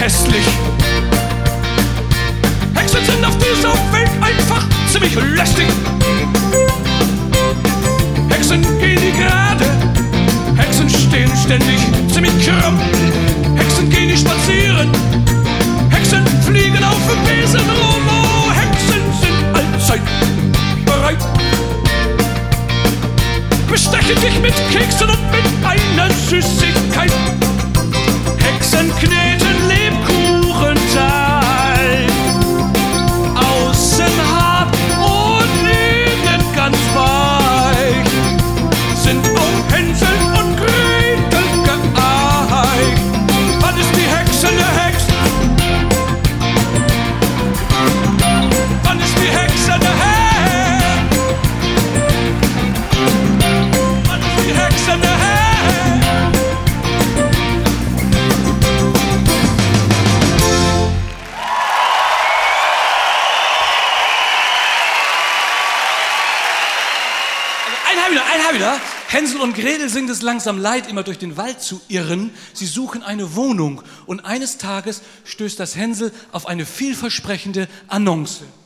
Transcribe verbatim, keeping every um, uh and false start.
hässlich. Hexen sind auf dieser Welt einfach ziemlich lästig. Hexen gehen nie gerade, Hexen stehen ständig ziemlich krumm. Hexen gehen nicht spazieren, Hexen fliegen auf dem Besen rum. Oh, Hexen sind allzeit bereit. Bestechen dich mit Keksen und mit einer Süßigkeit. Hexen kneten Lebkuchenteig, außen hart und innen ganz weich. Sind auch Hänsel und Gretel geeicht. Wann ist die Hexe eine Hex? Wann ist die Hexe eine Hex? Wann ist die Hexe eine Hex? Wieder. Hänsel und Gretel sind es langsam leid, immer durch den Wald zu irren. Sie suchen eine Wohnung und eines Tages stößt das Hänsel auf eine vielversprechende Annonce.